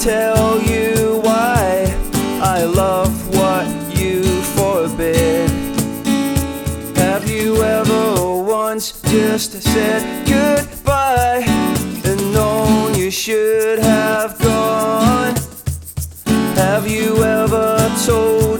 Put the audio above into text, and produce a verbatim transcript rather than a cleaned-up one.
tell you why I love what you forbid. Have you ever once just said goodbye and known you should have gone? Have you ever told